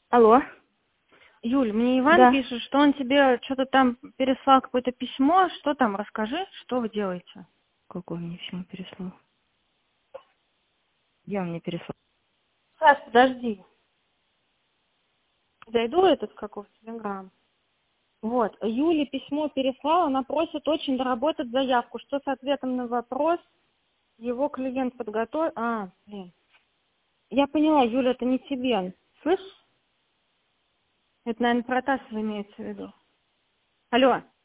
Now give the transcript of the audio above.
Алло. Юль, мне Иван Да. пишет, что он тебе что-то там переслал какое-то письмо. Что там? Расскажи, что вы делаете? Какой мне письмо переслал? Я мне переслал. Сейчас, подожди. Зайду этот каков Телеграм. Вот, Юле письмо переслала, она просит очень доработать заявку, что с ответом на вопрос его клиент подготовил. Блин. Я поняла, Юля, это не тебе. Слышь? Это, наверное, Протасова имеется в виду. Алло.